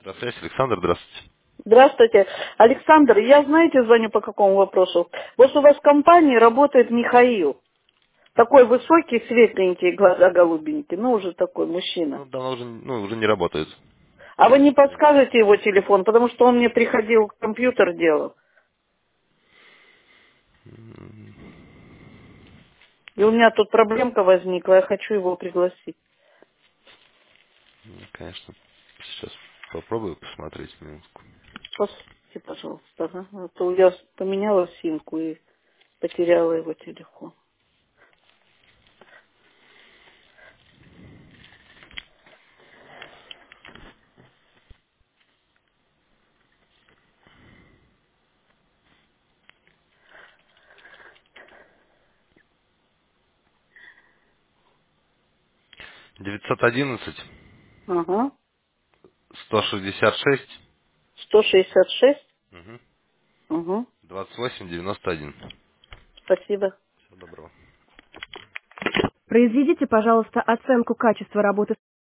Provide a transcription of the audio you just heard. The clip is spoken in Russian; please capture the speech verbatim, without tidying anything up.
Связь, Александр, здравствуйте. Здравствуйте. Александр, я, знаете, звоню по какому вопросу? Вот у вас в компании работает Михаил. Такой высокий, светленький, глаза голубенькие. Ну, уже такой мужчина. Ну, давно уже, ну, уже не работает. А вы не подскажете его телефон? Потому что он мне приходил, компьютер делал. И у меня тут проблемка возникла, я хочу его пригласить. Ну, конечно. Сейчас попробую посмотреть минутку. Послушайте, пожалуйста. Ага. А то я поменяла симку и потеряла его телефон. девятьсот одиннадцать Ага. сто шестьдесят шесть сто шестьдесят шесть. угу, Угу. двадцать восемь девяносто один. Спасибо. Всего доброго. Произведите, пожалуйста, оценку качества работы